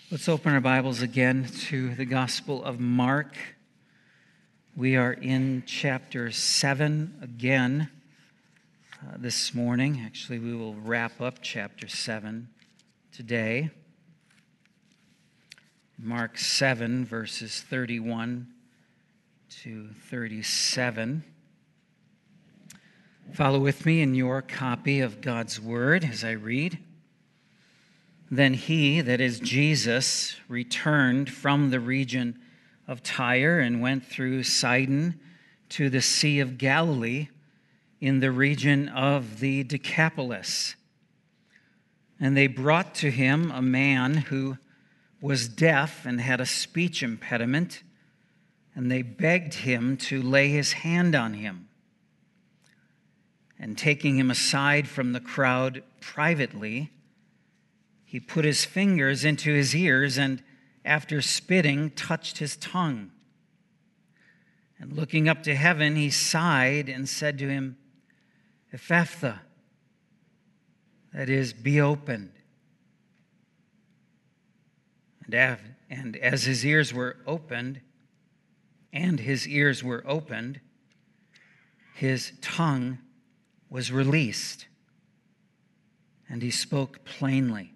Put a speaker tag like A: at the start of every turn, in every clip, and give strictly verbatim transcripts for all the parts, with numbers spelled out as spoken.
A: Let's open our Bibles again to the Gospel of Mark. We are in chapter seven again uh, this morning. Actually, we will wrap up chapter seven today. Mark seven, verses thirty-one to thirty-seven. Follow with me in your copy of God's Word as I read. Then he, that is Jesus, returned from the region of Tyre and went through Sidon to the Sea of Galilee in the region of the Decapolis. And they brought to him a man who was deaf and had a speech impediment, and they begged him to lay his hand on him. And taking him aside from the crowd privately, he put his fingers into his ears and, after spitting, touched his tongue. And looking up to heaven, he sighed and said to him, Ephphatha, that is, be opened. And, av- and as his ears were opened, and his ears were opened, his tongue was released, and he spoke plainly.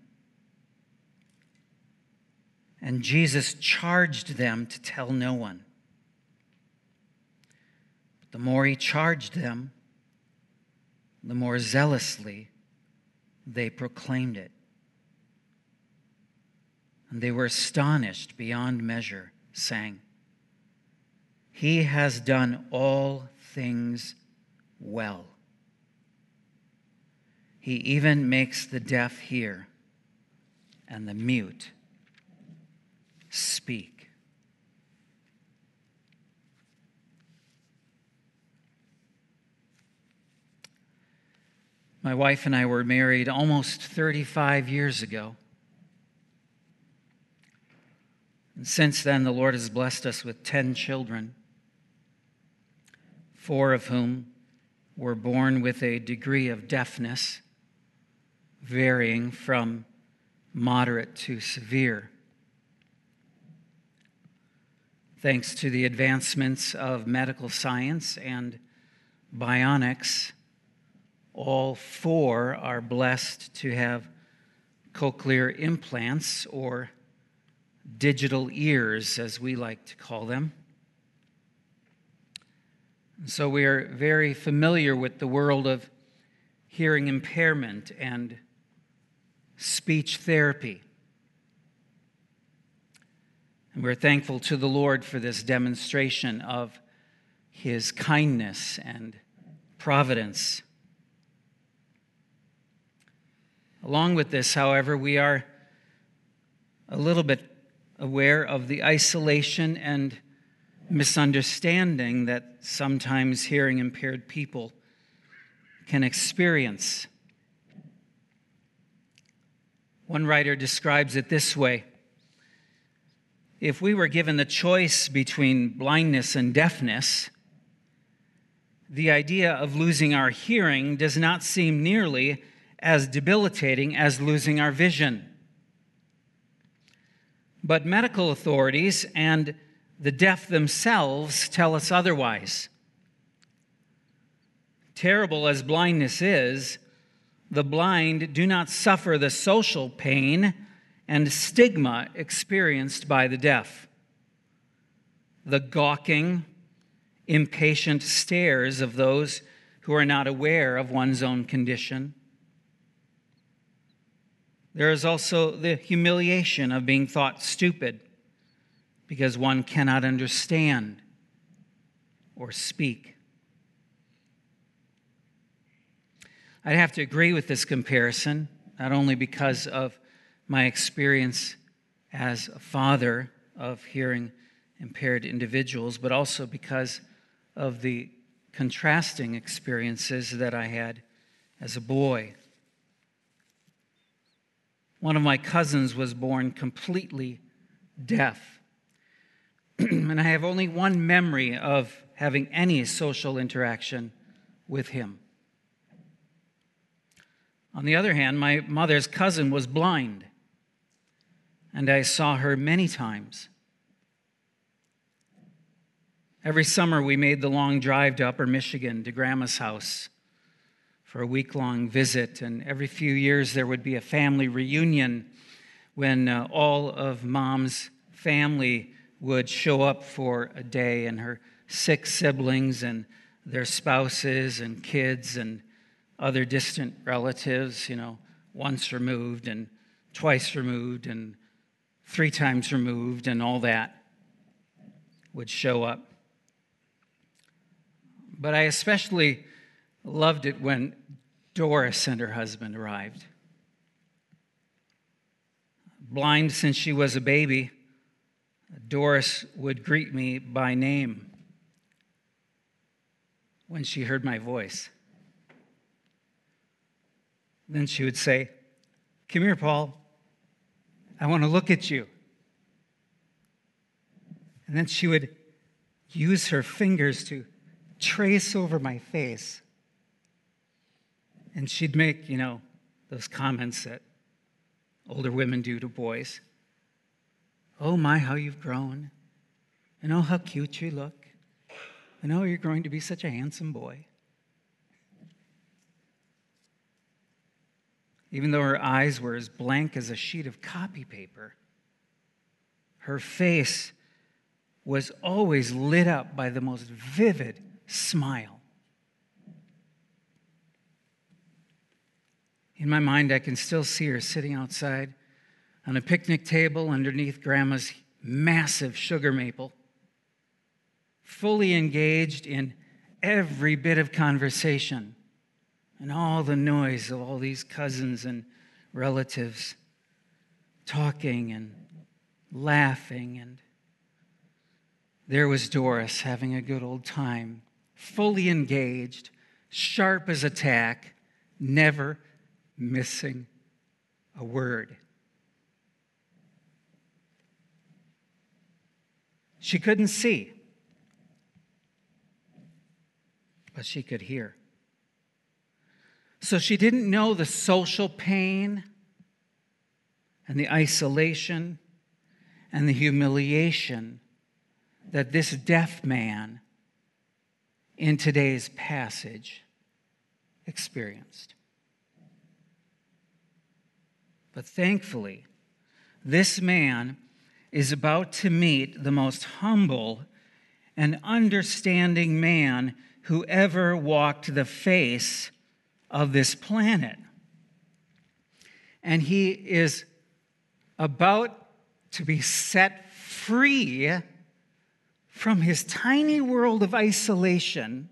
A: And Jesus charged them to tell no one. But the more he charged them, the more zealously they proclaimed it. And they were astonished beyond measure, saying, He has done all things well. He even makes the deaf hear and the mute speak. My wife and I were married almost thirty-five years ago. And since then, the Lord has blessed us with ten children, four of whom were born with a degree of deafness varying from moderate to severe. Thanks to the advancements of medical science and bionics, all four are blessed to have cochlear implants, or digital ears, as we like to call them. So we are very familiar with the world of hearing impairment and speech therapy. And we're thankful to the Lord for this demonstration of His kindness and providence. Along with this, however, we are a little bit aware of the isolation and misunderstanding that sometimes hearing impaired people can experience. One writer describes it this way: if we were given the choice between blindness and deafness, the idea of losing our hearing does not seem nearly as debilitating as losing our vision. But medical authorities and the deaf themselves tell us otherwise. Terrible as blindness is, the blind do not suffer the social pain and stigma experienced by the deaf. The gawking, impatient stares of those who are not aware of one's own condition. There is also the humiliation of being thought stupid because one cannot understand or speak. I'd have to agree with this comparison, not only because of my experience as a father of hearing impaired individuals, but also because of the contrasting experiences that I had as a boy. One of my cousins was born completely deaf, and I have only one memory of having any social interaction with him. On the other hand, my mother's cousin was blind, and I saw her many times. Every summer we made the long drive to Upper Michigan to Grandma's house for a week-long visit, and every few years there would be a family reunion when uh, all of Mom's family would show up for a day, and her six siblings and their spouses and kids and other distant relatives, you know, once removed and twice removed and three times removed and all that would show up. But I especially loved it when Doris and her husband arrived. Blind since she was a baby, Doris would greet me by name when she heard my voice. Then she would say, "Come here, Paul. I want to look at you." And then she would use her fingers to trace over my face. And she'd make, you know, those comments that older women do to boys. "Oh my, how you've grown. And oh, how cute you look. And oh, you're growing to be such a handsome boy." Even though her eyes were as blank as a sheet of copy paper, her face was always lit up by the most vivid smile. In my mind, I can still see her sitting outside on a picnic table underneath Grandma's massive sugar maple, fully engaged in every bit of conversation and all the noise of all these cousins and relatives talking and laughing. And there was Doris having a good old time, fully engaged, sharp as a tack, never missing a word. She couldn't see, but she could hear. So she didn't know the social pain and the isolation and the humiliation that this deaf man in today's passage experienced. But thankfully, this man is about to meet the most humble and understanding man who ever walked the face of this planet. And he is about to be set free from his tiny world of isolation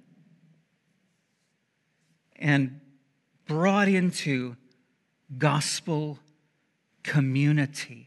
A: and brought into gospel community.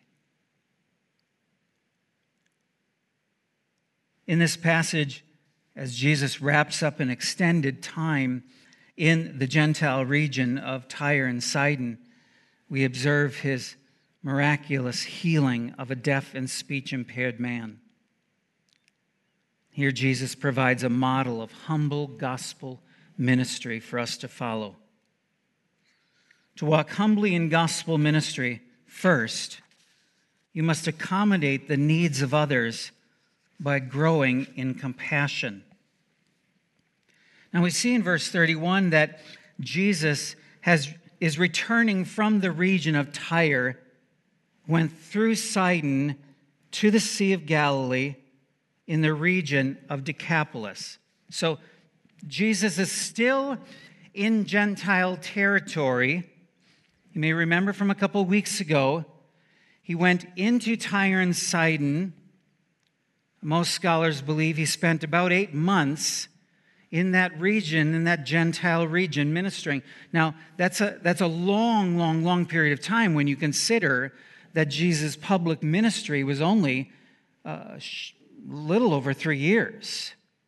A: In this passage, as Jesus wraps up an extended time in the Gentile region of Tyre and Sidon, we observe his miraculous healing of a deaf and speech-impaired man. Here, Jesus provides a model of humble gospel ministry for us to follow. To walk humbly in gospel ministry, first, you must accommodate the needs of others by growing in compassion. Now we see in verse thirty-one that Jesus has, is returning from the region of Tyre, went through Sidon to the Sea of Galilee in the region of Decapolis. So Jesus is still in Gentile territory. You may remember from a couple of weeks ago, he went into Tyre and Sidon. Most scholars believe he spent about eight months in that region, in that Gentile region, ministering. Now, that's a, that's a long, long, long period of time when you consider that Jesus' public ministry was only a little over three years.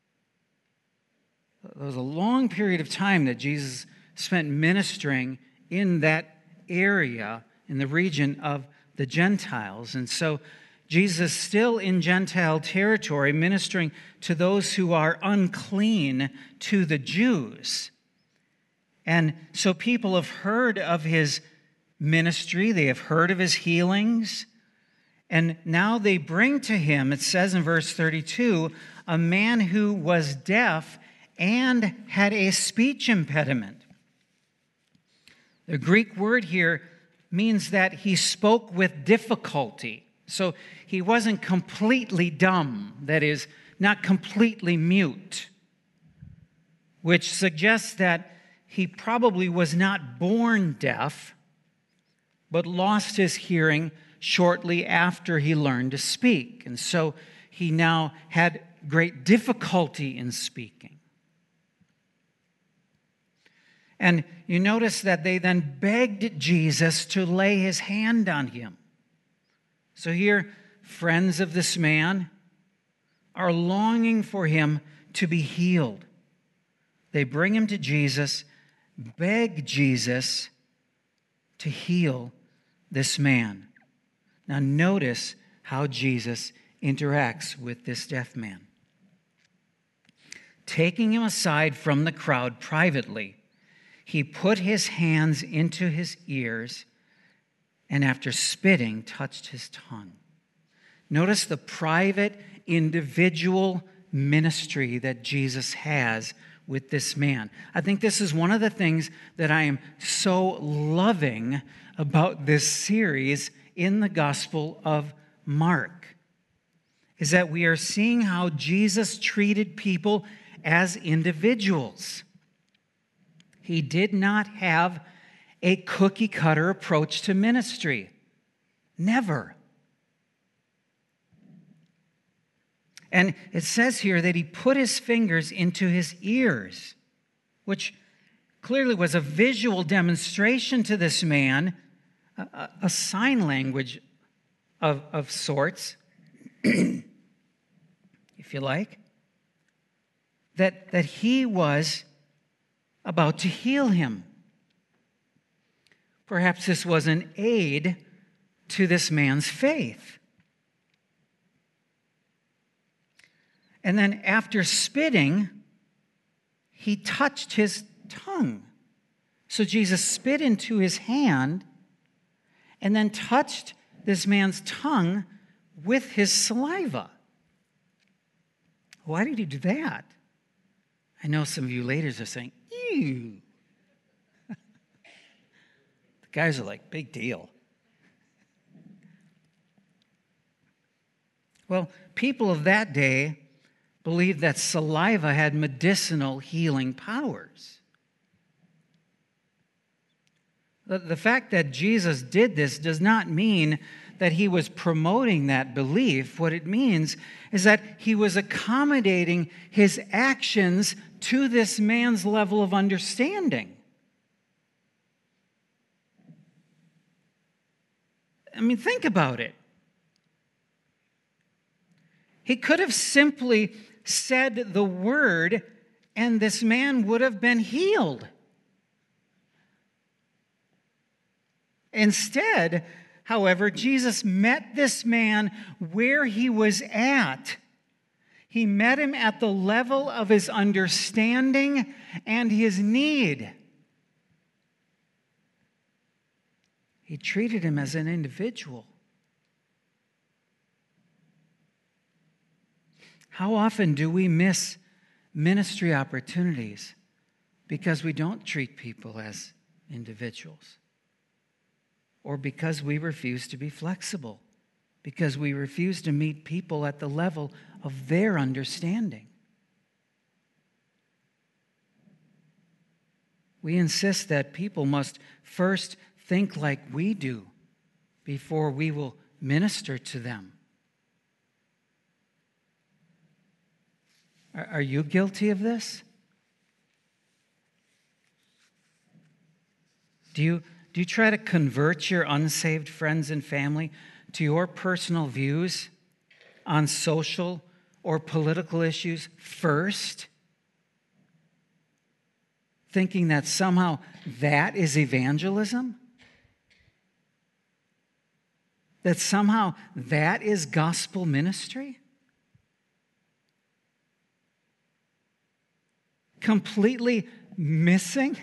A: It was a long period of time that Jesus spent ministering in that area, in the region of the Gentiles. And so Jesus still in Gentile territory, ministering to those who are unclean to the Jews. And so people have heard of his ministry. They have heard of his healings. And now they bring to him, it says in verse thirty-two, a man who was deaf and had a speech impediment. The Greek word here means that he spoke with difficulty. So he wasn't completely dumb, that is, not completely mute, which suggests that he probably was not born deaf, but lost his hearing shortly after he learned to speak. And so he now had great difficulty in speaking. And you notice that they then begged Jesus to lay his hand on him. So here, friends of this man are longing for him to be healed. They bring him to Jesus, beg Jesus to heal this man. Now notice how Jesus interacts with this deaf man. Taking him aside from the crowd privately, he put his hands into his ears and after spitting, touched his tongue. Notice the private, individual ministry that Jesus has with this man. I think this is one of the things that I am so loving about this series in the Gospel of Mark, is that we are seeing how Jesus treated people as individuals. He did not have a cookie-cutter approach to ministry. Never. And it says here that he put his fingers into his ears, which clearly was a visual demonstration to this man, a, a sign language of, of sorts, if you like, that, that he was about to heal him. Perhaps this was an aid to this man's faith. And then after spitting, he touched his tongue. So Jesus spit into his hand and then touched this man's tongue with his saliva. Why did he do that? I know some of you ladies are saying, ew. The guys are like, big deal. Well, people of that day believed that saliva had medicinal healing powers. The, the fact that Jesus did this does not mean that he was promoting that belief. What it means is that he was accommodating his actions to this man's level of understanding. I mean, think about it. He could have simply said the word and this man would have been healed. Instead, however, Jesus met this man where he was at. He met him at the level of his understanding and his need. He treated him as an individual. How often do we miss ministry opportunities because we don't treat people as individuals? Or because we refuse to be flexible, because we refuse to meet people at the level of their understanding. We insist that people must first think like we do before we will minister to them. Are, are you guilty of this? Do you Do you try to convert your unsaved friends and family to your personal views on social or political issues first, thinking that somehow that is evangelism? That somehow that is gospel ministry? Completely missing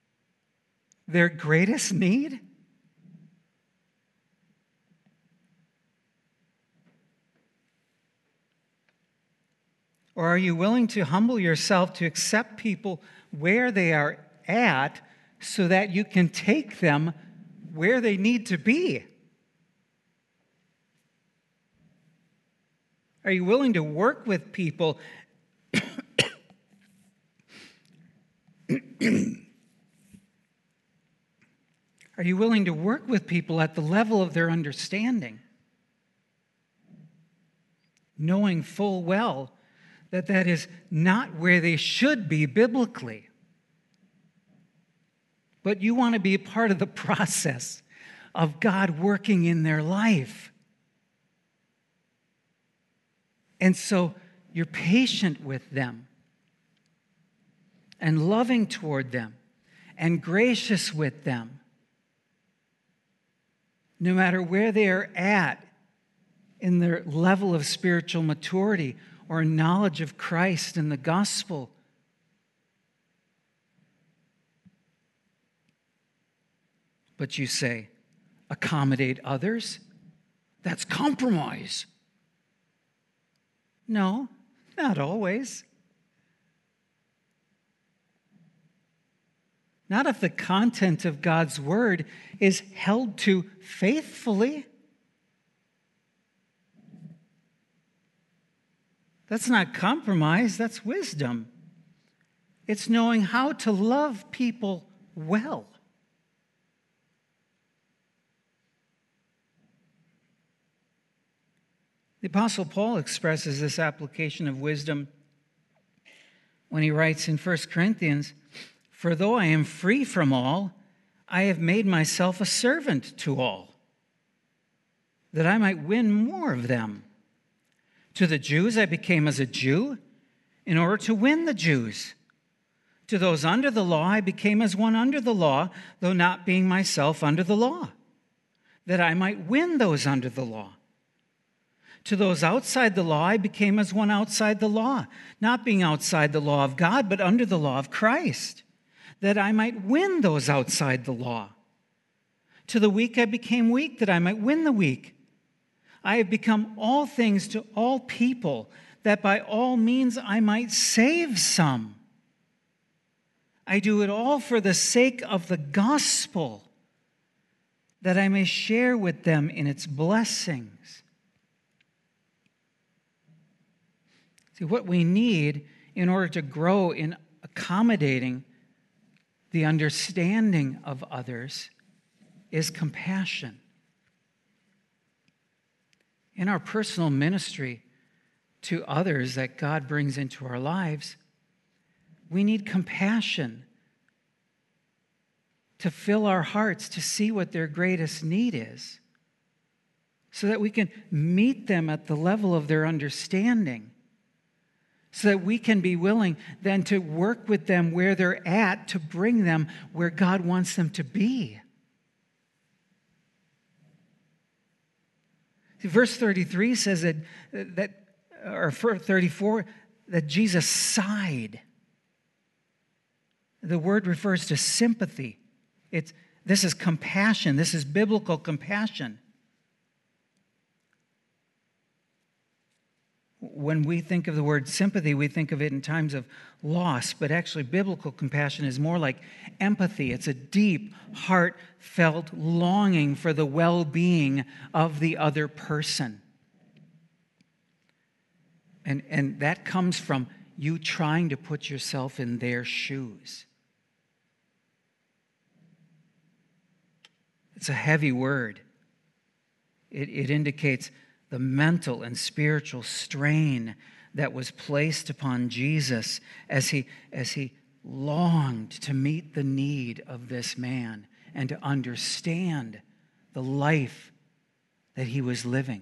A: their greatest need? Or are you willing to humble yourself to accept people where they are at so that you can take them where they need to be? Are you willing to work with people Are you willing to work with people at the level of their understanding, knowing full well that that is not where they should be biblically? But you want to be a part of the process of God working in their life. And so you're patient with them and loving toward them and gracious with them, no matter where they are at in their level of spiritual maturity or knowledge of Christ and the gospel. But you say, accommodate others? That's compromise. No, not always. Not if the content of God's word is held to faithfully. That's not compromise, that's wisdom. It's knowing how to love people well. The Apostle Paul expresses this application of wisdom when he writes in First Corinthians, "For though I am free from all, I have made myself a servant to all, that I might win more of them. To the Jews I became as a Jew, in order to win the Jews. To those under the law I became as one under the law, though not being myself under the law, that I might win those under the law. To those outside the law I became as one outside the law, not being outside the law of God, but under the law of Christ, that I might win those outside the law. To the weak I became weak, that I might win the weak. I have become all things to all people, that by all means I might save some. I do it all for the sake of the gospel, that I may share with them in its blessings." See, what we need in order to grow in accommodating the understanding of others is compassion. In our personal ministry to others that God brings into our lives, we need compassion to fill our hearts to see what their greatest need is, so that we can meet them at the level of their understanding, so that we can be willing then to work with them where they're at to bring them where God wants them to be. See, verse thirty-three says that, that, or thirty-four, that Jesus sighed. The word refers to sympathy. It's, this is compassion. This is biblical compassion. When we think of the word sympathy, we think of it in times of loss, but actually biblical compassion is more like empathy. It's a deep, heartfelt longing for the well-being of the other person. And, and that comes from you trying to put yourself in their shoes. It's a heavy word. It, it indicates the mental and spiritual strain that was placed upon Jesus as he, as he longed to meet the need of this man and to understand the life that he was living.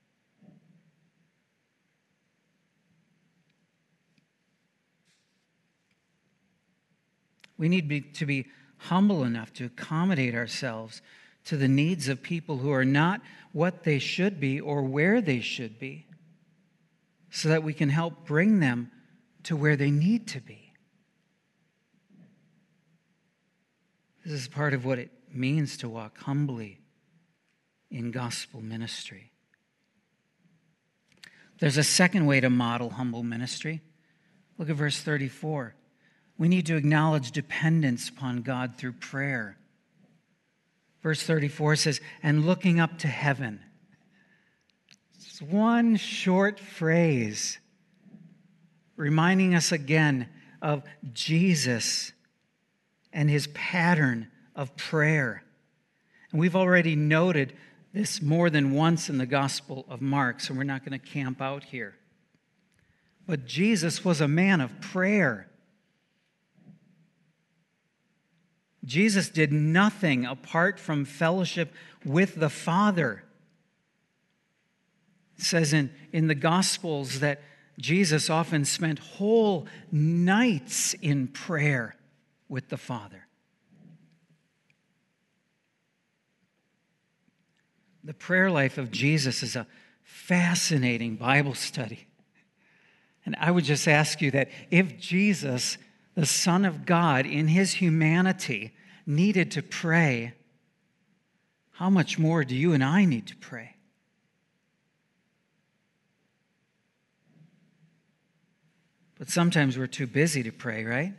A: We need be, to be humble enough to accommodate ourselves to the needs of people who are not what they should be or where they should be, so that we can help bring them to where they need to be. This is part of what it means to walk humbly in gospel ministry. There's a second way to model humble ministry. Look at verse thirty-four. We need to acknowledge dependence upon God through prayer. Verse thirty-four says, and looking up to heaven. It's one short phrase reminding us again of Jesus and his pattern of prayer. And we've already noted this more than once in the Gospel of Mark, so we're not going to camp out here. But Jesus was a man of prayer. Jesus did nothing apart from fellowship with the Father. It says in, in the Gospels that Jesus often spent whole nights in prayer with the Father. The prayer life of Jesus is a fascinating Bible study. And I would just ask you that if Jesus, the Son of God, in his humanity, needed to pray, how much more do you and I need to pray? But sometimes we're too busy to pray, right?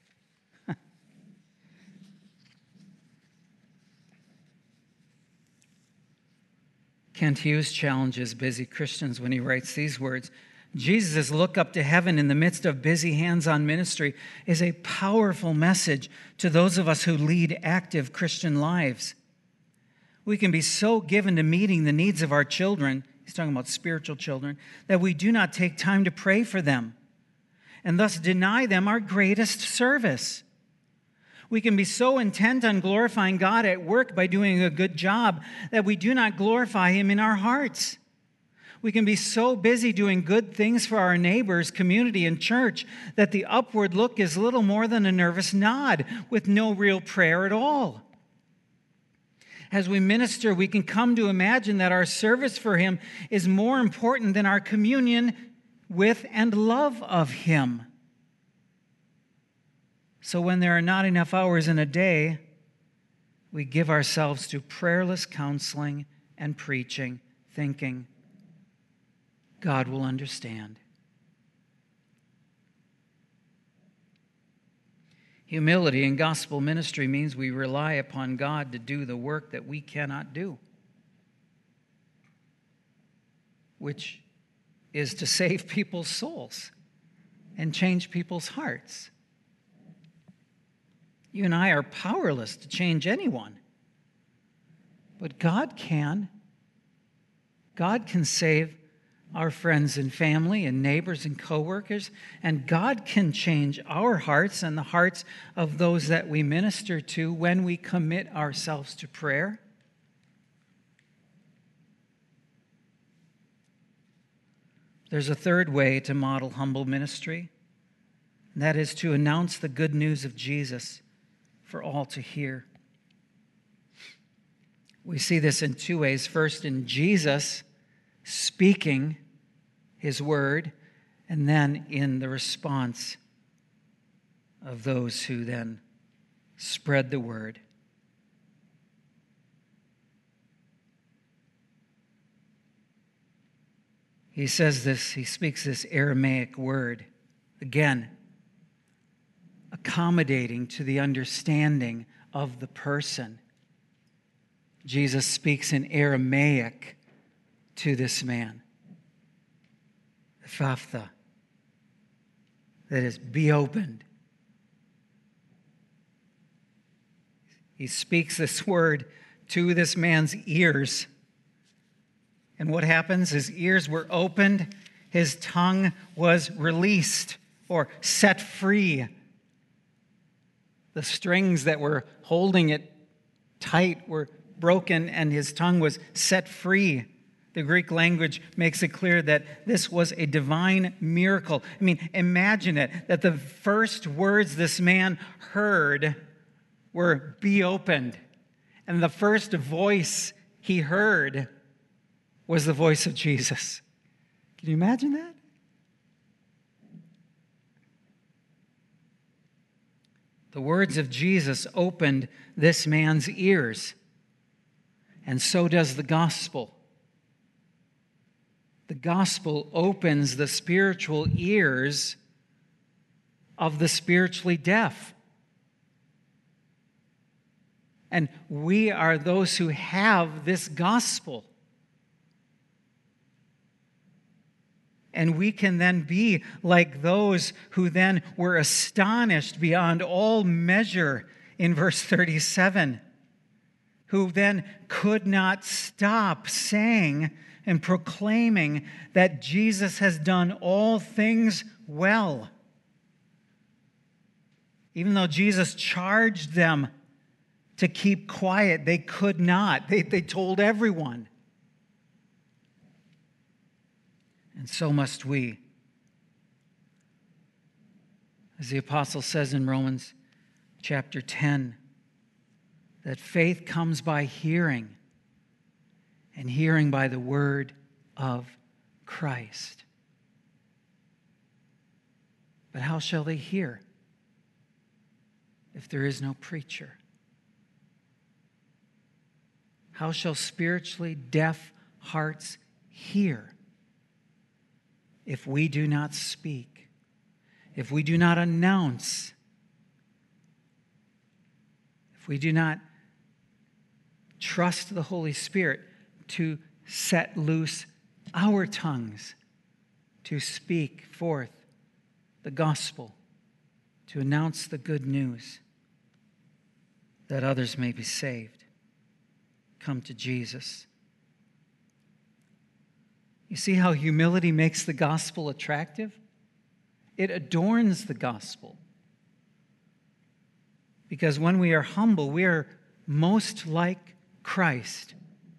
A: Kent Hughes challenges busy Christians when he writes these words. Jesus' look up to heaven in the midst of busy hands-on ministry is a powerful message to those of us who lead active Christian lives. We can be so given to meeting the needs of our children, he's talking about spiritual children, that we do not take time to pray for them and thus deny them our greatest service. We can be so intent on glorifying God at work by doing a good job that we do not glorify him in our hearts. We can be so busy doing good things for our neighbors, community, and church that the upward look is little more than a nervous nod with no real prayer at all. As we minister, we can come to imagine that our service for him is more important than our communion with and love of him. So when there are not enough hours in a day, we give ourselves to prayerless counseling and preaching, thinking, God will understand. Humility in gospel ministry means we rely upon God to do the work that we cannot do, which is to save people's souls and change people's hearts. You and I are powerless to change anyone, but God can. God can save our friends and family and neighbors and coworkers, and God can change our hearts and the hearts of those that we minister to when we commit ourselves to prayer. There's a third way to model humble ministry, and that is to announce the good news of Jesus for all to hear. We see this in two ways. First, in Jesus speaking his word, and then in the response of those who then spread the word. He says this, he speaks this Aramaic word, again, accommodating to the understanding of the person. Jesus speaks in Aramaic to this man. Ephphatha, that is, be opened. He speaks this word to this man's ears. And what happens? His ears were opened, his tongue was released or set free. The strings that were holding it tight were broken, and his tongue was set free. The Greek language makes it clear that this was a divine miracle. I mean, imagine it, that the first words this man heard were, be opened. And the first voice he heard was the voice of Jesus. Can you imagine that? The words of Jesus opened this man's ears, and so does the gospel. The gospel opens the spiritual ears of the spiritually deaf. And we are those who have this gospel. And we can then be like those who then were astonished beyond all measure in verse thirty-seven, who then could not stop saying and proclaiming that Jesus has done all things well. Even though Jesus charged them to keep quiet, they could not. They, they told everyone. And so must we. As the apostle says in Romans chapter ten, that faith comes by hearing, and hearing by the word of Christ. But how shall they hear if there is no preacher? How shall spiritually deaf hearts hear if we do not speak, if we do not announce, if we do not trust the Holy Spirit to set loose our tongues to speak forth the gospel, to announce the good news that others may be saved, come to Jesus. You see how humility makes the gospel attractive? It adorns the gospel. Because when we are humble, we are most like Christ.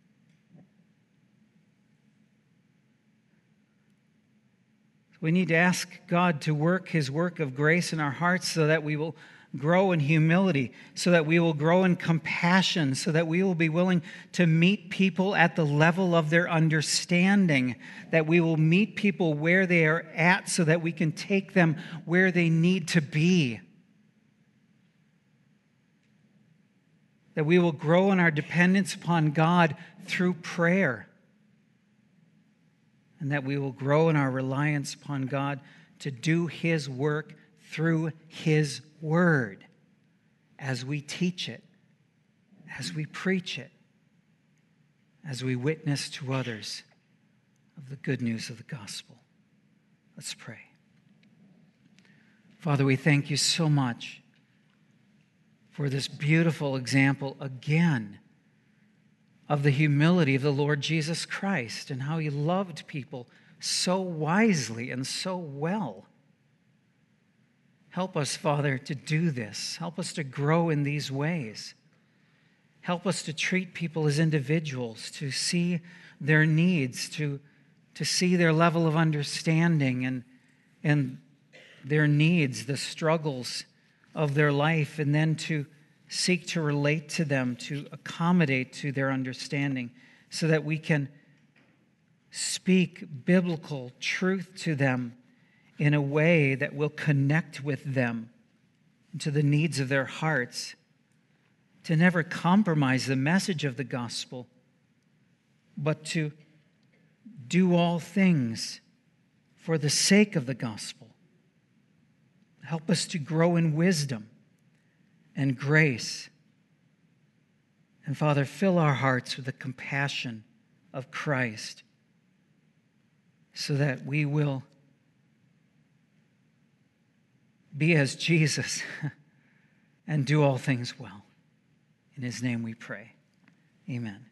A: We need to ask God to work His work of grace in our hearts so that we will grow in humility, so that we will grow in compassion, so that we will be willing to meet people at the level of their understanding, that we will meet people where they are at so that we can take them where they need to be. That we will grow in our dependence upon God through prayer. And that we will grow in our reliance upon God to do His work through His Word as we teach it, as we preach it, as we witness to others of the good news of the gospel. Let's pray. Father, we thank you so much for this beautiful example again of the humility of the Lord Jesus Christ and how He loved people so wisely and so well. Help us, Father, to do this. Help us to grow in these ways. Help us to treat people as individuals, to see their needs, to, to see their level of understanding and, and their needs, the struggles of their life, and then to seek to relate to them, to accommodate to their understanding, so that we can speak biblical truth to them in a way that will connect with them to the needs of their hearts, to never compromise the message of the gospel, but to do all things for the sake of the gospel. Help us to grow in wisdom and grace. And Father, fill our hearts with the compassion of Christ so that we will be as Jesus and do all things well. In His name we pray. Amen.